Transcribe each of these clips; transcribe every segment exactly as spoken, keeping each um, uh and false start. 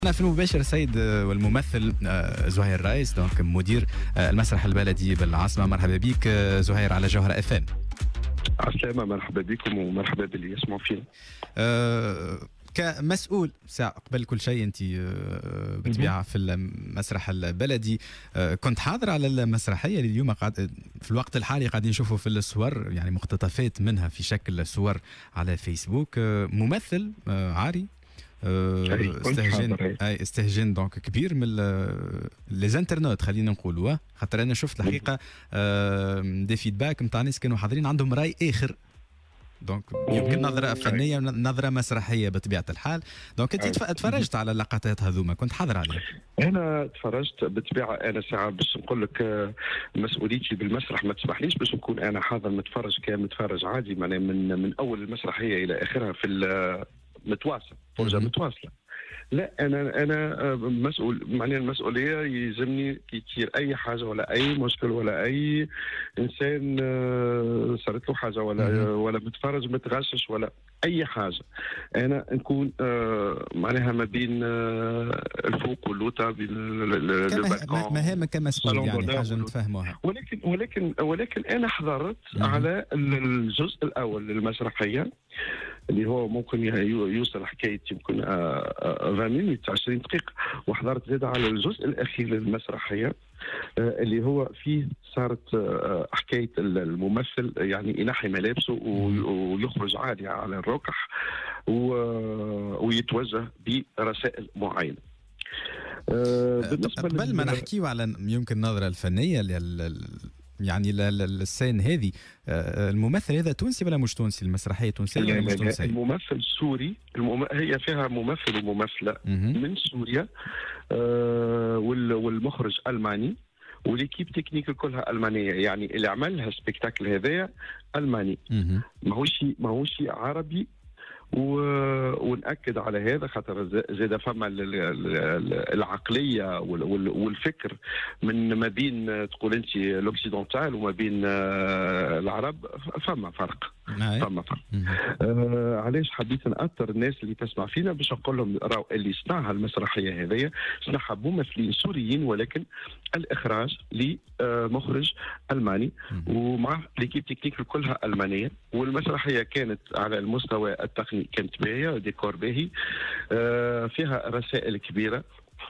أنا في المباشر سيد والممثل زهير رايس، دونك مدير المسرح البلدي بالعاصمة. مرحبا بك زهير على جوهرة اف ام. عسلامة، مرحبا بكم ومرحبا باللي يسمعوا فينا. أه كمسؤول ساعة قبل كل شيء أنت بتبيع في المسرح البلدي، أه كنت حاضر على المسرحية اللي اليوم قاعد في الوقت الحالي قاعدين نشوفوا في الصور، يعني مقتطفات منها في شكل صور على فيسبوك. أه ممثل أه عاري، استهجن اي استهجن دونك كبير من لي زانترنت، خلينا نقولوا، خاطر انا شفت الحقيقه دي فيدباك نتاع ناس كانوا حاضرين عندهم راي اخر، دونك يمكن نظره فنيه نظره مسرحيه بطبيعه الحال. دونك انت تفرجت على اللقطات هذوما، كنت حاضر عليها؟ انا تفرجت بالطبيعه. انا ساعه باش نقول لك مسؤوليتي بالمسرح ما تسمحليش باش نكون انا حاضر متفرج كمتفرج عادي، معناها من من اول المسرحيه الى اخرها في متواصل فرجه متواصله. لا، انا انا مسؤول، معناها المسؤوليه يلزمني كي تصير اي حاجه ولا اي مشكل ولا اي انسان صارت له حاجه ولا ولا متفرج متغشش ولا اي حاجه، انا نكون معناها ما بين الفوق واللوطه، بين مهام كمسؤول، يعني حاجه نتفاهموها. ولكن ولكن ولكن انا حضرت على الجزء الاول للمسرحيه اللي هو ممكن يوصل حكايه يمكن عشرين مينوت عشرين دقيقه، وحضرت زاد على الجزء الاخير للمسرحيه اللي هو فيه صارت حكايه الممثل يعني ينحي ملابسه ويخرج عادي على الركح ويتوجه برسائل معينه. بالنسبه قبل ما نحكيو على يمكن النظره الفنيه يعني للسين هذه، الممثل هذا تونسي ولا مش تونسي؟ المسرحيه تونسيه ولا مش تونسيه؟ الممثل سوري، المم... هي فيها ممثل وممثله من سوريا، آه وال... والمخرج الماني، وليكيب تكنيك كلها المانيه، يعني اللي عمل لها سبيكتاكل هذايا الماني، ماهوش ماهوش عربي. و... ونأكد على هذا خاطر زاد فما العقليه وال... والفكر من ما بين تقول انت لوكسيدونتال وما بين العرب، فما فرق فما فرق. آه علاش حبيت نأثر الناس اللي تسمع فينا باش نقول لهم راهو اللي صنعها المسرحيه هذيا صنعها ممثلين سوريين، ولكن الاخراج لمخرج الماني ومع ليكيب تكنيك كلها المانيه، والمسرحيه كانت على المستوى التقني كانت باهيه، ديكور باهي، آه فيها رسائل كبيره.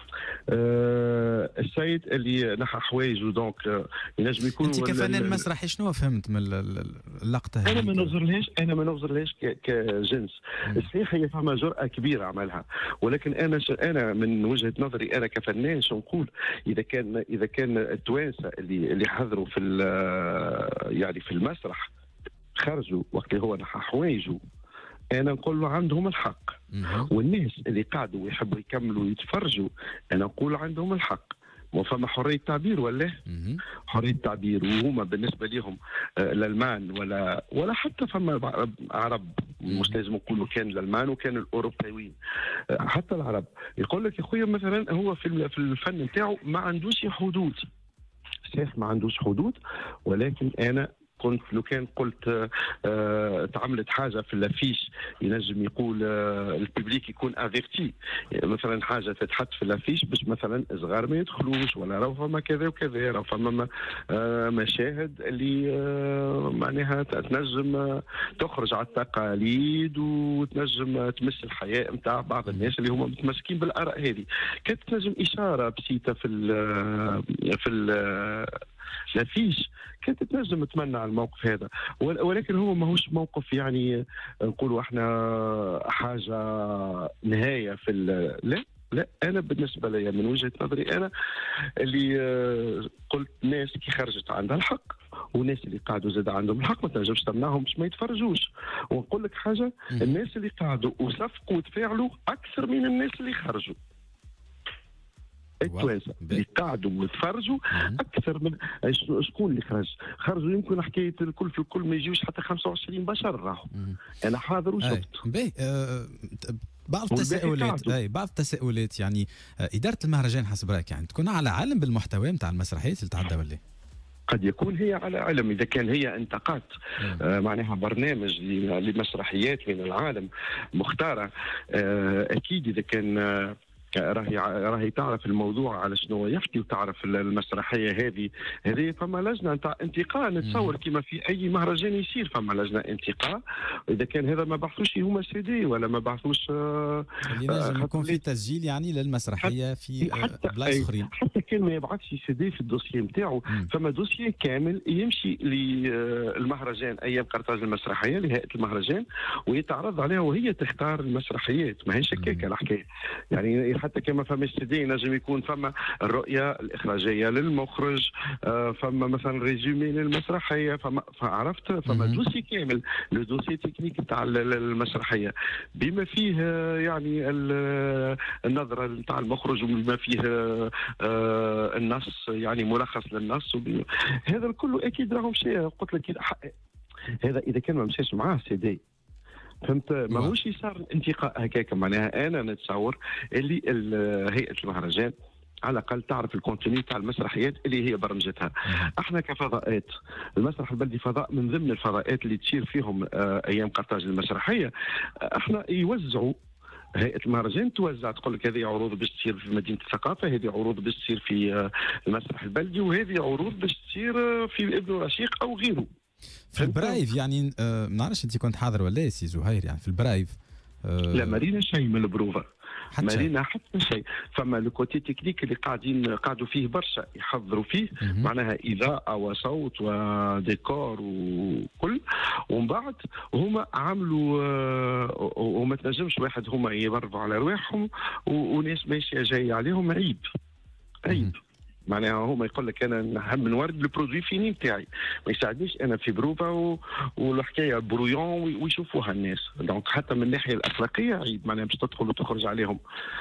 آه السيد اللي نحى حوايجه دونك آه ينجم يكون. انت كفنان مسرحي شنو فهمت من اللقطه؟ انا ما نظرلهاش انا ما نظرلهاش كجنس. صحيح هي فما جرأة كبيره عملها، ولكن انا انا من وجهه نظري انا كفنان شو نقول، اذا كان اذا كان التوانسه اللي اللي حضروا في يعني في المسرح خرجوا وقت اللي هو نحى حوايجه، أنا نقول له عندهم الحق. والناس اللي قاعدوا ويحبوا يكملوا يتفرجوا أنا نقول عندهم الحق. وفما حرية تعبير ولا حرية تعبير، وهما بالنسبة لهم الألمان ولا ولا حتى فما عرب، مش لازم نقولوا كان الألمان وكان الأوروبيين، حتى العرب يقول لك يا خويا مثلا هو في في الفن نتاعو ما عندوش حدود. صحيح ما عندوش حدود، ولكن أنا كنت لو كان قلت آه تعملت حاجه في اللافيش ينجم يقول آه الببليك يكون افيرتي، يعني مثلا حاجه تتحط في اللافيش باش مثلا صغار ما يدخلوش، ولا راهو فما كذا وكذا، راهو فما آه مشاهد اللي آه معناها تنجم آه تخرج على التقاليد وتنجم آه تمس الحياة نتاع بعض الناس اللي هما متمسكين بالاراء هذه. كانت تنجم اشاره بسيطه في ال في ال لافيش، كانت تنجم تمنع على الموقف هذا، ولكن هو ماهوش موقف يعني نقولوا احنا حاجه نهايه في لا لا. انا بالنسبه لي من وجهه نظري انا اللي قلت ناس كي خرجت عندها الحق، وناس اللي قاعدوا زاد عندهم الحق ما تنجمش تمنعهم باش ما يتفرجوش. ونقول لك حاجه، الناس اللي قاعدوا وصفقوا وتفاعلوا اكثر من الناس اللي خرجوا. التوانسه اللي قاعدوا ويتفرجوا اكثر من شكون اللي خرج؟ خرجوا يمكن حكايه الكل في الكل ما يجيوش حتى خمسة وعشرين بشر راهو. انا حاضر وشفت. باهي أه بعض التساؤلات اي بعض التساؤلات يعني اداره المهرجان حسب رايك يعني تكون على علم بالمحتوى نتاع المسرحيات اللي تعدى ولا؟ قد يكون هي على علم إذا كان هي انتقت آه معناها برنامج لمسرحيات من العالم مختارة. آه أكيد إذا كان آه راهي راهي تعرف الموضوع على شنو يحكي، وتعرف المسرحيه هذه هذه فما لجنه نتاع انتقاء. نتصور كما في اي مهرجان يصير فما لجنه انتقاء، اذا كان هذا ما بحثوش هما سيدي ولا ما بحثوش اللي نجم يكون في تسجيل يعني للمسرحيه في بلايص اخرين. حتى كان ما يبعثش سيدي في الدوسيي نتاعو، فما دوسيي كامل يمشي للمهرجان ايام قرطاج المسرحيه لهيئه المهرجان ويتعرض عليها وهي تختار المسرحيات. ما هيش هكاك الحكايه يعني. حتى كما فما سيدي نجم يكون فما الرؤيه الاخراجيه للمخرج، فما مثلا ريزومي للمسرحيه، فما فعرفت فما دوسي كامل لو دوسي تكنيك نتاع المسرحيه بما فيه يعني النظره نتاع المخرج وبما فيه النص يعني ملخص للنص. هذا الكل اكيد راهو مشى. قلت لك هذا اذا كان ما مشاش معاه سيدي فهمت. ماهوش يصير انتقاء هكاك. معناها انا نتصور اللي هيئه المهرجان على الاقل تعرف الكونتوني تاع المسرحيات اللي هي برمجتها. احنا كفضاءات المسرح البلدي فضاء من ضمن الفضاءات اللي تصير فيهم ايام قرطاج المسرحيه. احنا يوزعوا هيئه المهرجان توزع تقول لك هذه عروض باش تصير في مدينه الثقافه، هذه عروض باش تصير في المسرح البلدي، وهذه عروض باش تصير في ابن رشيق او غيره. في البرايف يعني ما نعرفش انت كنت حاضر ولا سي زهير يعني في البرايف؟ أه لا مارينا شيء من البروفا، مارينا حتى شيء. فما لو كوتي تكنيك اللي قاعدين قعدوا فيه برشا يحضروا فيه م- معناها اضاءه وصوت وديكور وكل، ومن بعد هما عملوا أه وما تنجمش واحد هما يبرفوا على رواحهم وناس ماشيه جايه عليهم. عيب عيب م- معناها هما يقول لك انا نحب نورد البرودوي فيني نتاعي، ما يساعدنيش انا في بروفا و... والحكايه برويون ويشوفوها الناس. دونك حتى من الناحيه الاخلاقيه عيب معناها باش تدخل وتخرج عليهم.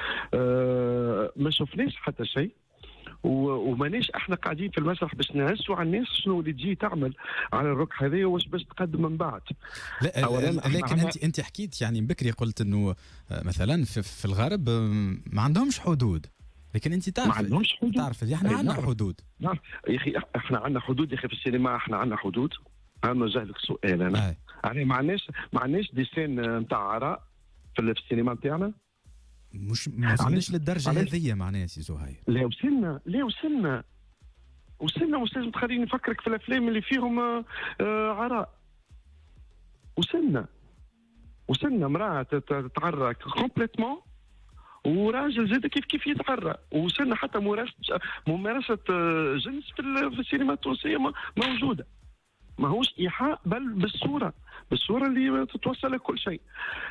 أه ما شفناش حتى شيء و... وماناش احنا قاعدين في المسرح باش نهزوا على الناس شنو اللي تجي تعمل على الركح هذايا واش باش تقدم من بعد. لا لكن انت انت حكيت يعني بكري قلت انه مثلا في, في الغرب ما عندهمش حدود، لكن انت تعرف ما عندهمش حدود. تعرف احنا عندنا حدود. نعم يا اخي احنا عندنا حدود يا اخي في السينما. احنا عندنا حدود. انا نوجه لك سؤال انا يعني ما عندناش ما عندناش دي سين نتاع عراء في السينما نتاعنا. مش ما وصلناش للدرجه هذيا معناها سي زهير. لا وصلنا لا وصلنا وصلنا مش لازم تخليني نفكرك في الافلام اللي فيهم آه عراء. وصلنا وصلنا امراه تتعرى كومبليتمون وراجل زاد كيف كيف يتعرى. وصلنا حتى ممارسه ممارسه جنس في السينما التونسيه موجوده. ماهوش ايحاء بل بالصوره بالصوره اللي تتوصل لكل شيء.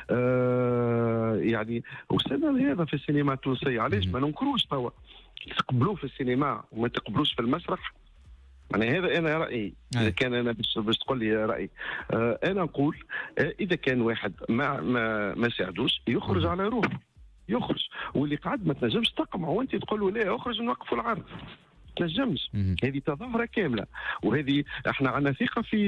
آه يعني وصلنا لهذا في السينما التونسيه. علاش ما ننكروش توا تقبلوه في السينما وما تقبلوش في المسرح؟ يعني هذا انا رايي. اذا كان انا باش تقول لي رايي آه انا نقول آه اذا كان واحد ما ما, ما ساعدوش يخرج على روحه يخرج، واللي قاعد ما تنجمش تقمع وانت تقول له لا اخرج نوقفوا العرض. تنجمش. هذه تظاهره كامله. وهذه احنا عندنا ثقه في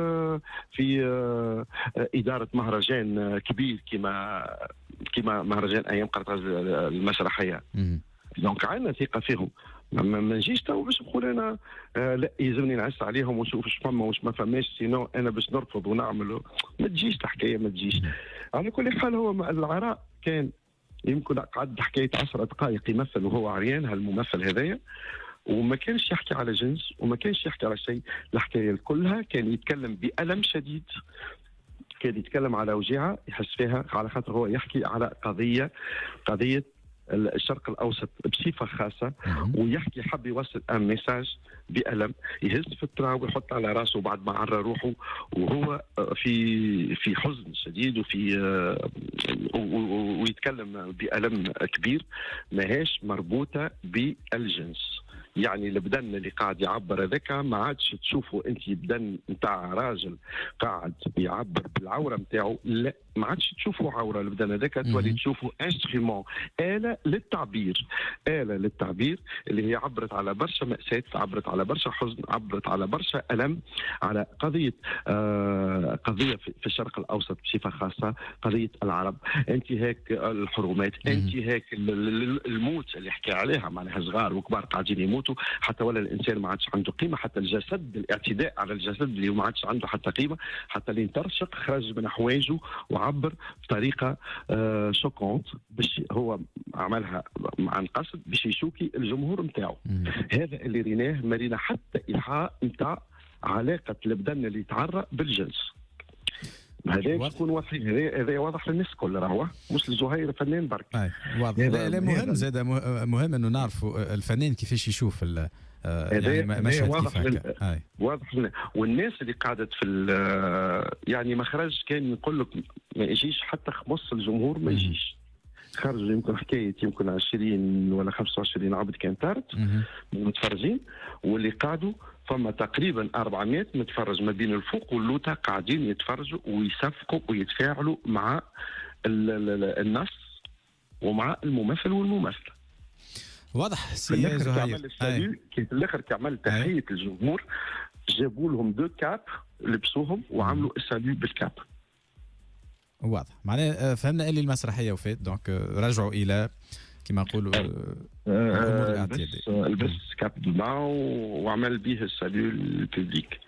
في اداره مهرجان كبير كما كما مهرجان ايام قرطاج المسرحيه. دونك عندنا ثقه فيهم. ما نجيش تو باش نقول انا آه لا يلزمني نعس عليهم ونشوف اش فما واش ما فماش سينو انا باش نرفض ونعمل. ما تجيش الحكايه ما تجيش. على كل حال هو العراء كان يمكن قعد حكايه عشر دقائق يمثل وهو عريان هالممثل هذايا، وما كانش يحكي على جنس وما كانش يحكي على شيء. الحكايه كلها كان يتكلم بألم شديد، كان يتكلم على وجيعه يحس فيها على خاطر هو يحكي على قضيه قضيه الشرق الاوسط بصفه خاصه، ويحكي حب يوصل ان ميساج بألم. يهز في التراب ويحط على راسه بعد ما عرى روحه وهو في في حزن شديد وفي ويتكلم بألم كبير ماهيش مربوطه بالجنس. يعني البدن اللي قاعد يعبر هذاك ما عادش تشوفوا انت بدن نتاع راجل قاعد يعبر بالعوره نتاعو، لا ما عادش تشوفوا عوره البدن هذاك، تولي تشوفوا انسترومون، آلة للتعبير، آلة للتعبير اللي هي عبرت على برشا مأساة، عبرت على برشا حزن، عبرت على برشا ألم، على قضية آه قضية في الشرق الأوسط بصفة خاصة، قضية العرب، انتهاك الحرمات، انتهاك الموت اللي حكى عليها، معناها صغار وكبار قاعدين يموتوا صوته، حتى ولا الانسان ما عادش عنده قيمه، حتى الجسد الاعتداء على الجسد اللي ما عادش عنده حتى قيمه، حتى اللي انترشق خرج من حوايجه وعبر بطريقه آه شوكونت باش هو عملها عن قصد باش يشوكي الجمهور نتاعو. هذا اللي ريناه، ما رينا حتى ايحاء نتاع علاقه البدن اللي يتعرى بالجنس. هذا يكون واضح، هذا هذا واضح للناس الكل، راهو مش الزهير فنان برك. اي واضح. لا, لا مهم زاد مهم انه نعرفوا الفنان كيفاش يشوف ال يعني مشهد واضح كيف هكا. واضح لنا. والناس اللي قعدت في يعني مخرج كان يقول لك ما يجيش حتى خمس الجمهور ما يجيش. خرجوا يمكن حكايه يمكن عشرين ولا خمسة وعشرين عبد كان طارت متفرجين، واللي قعدوا فما تقريبا أربعمائة متفرج ما بين الفوق واللوطه قاعدين يتفرجوا ويصفقوا ويتفاعلوا مع النص ومع الممثل والممثله. واضح سي زهير. كي في الاخر كعمل تحيه الجمهور جابوا لهم دو كاب لبسوهم وعملوا الساليو بالكاب. واضح. معناها فهمنا اللي المسرحيه وفات دونك رجعوا الى كما نقولوا الامور الاعتياديه. لبس كاب بلان وعمل به الساليو للبوبليك.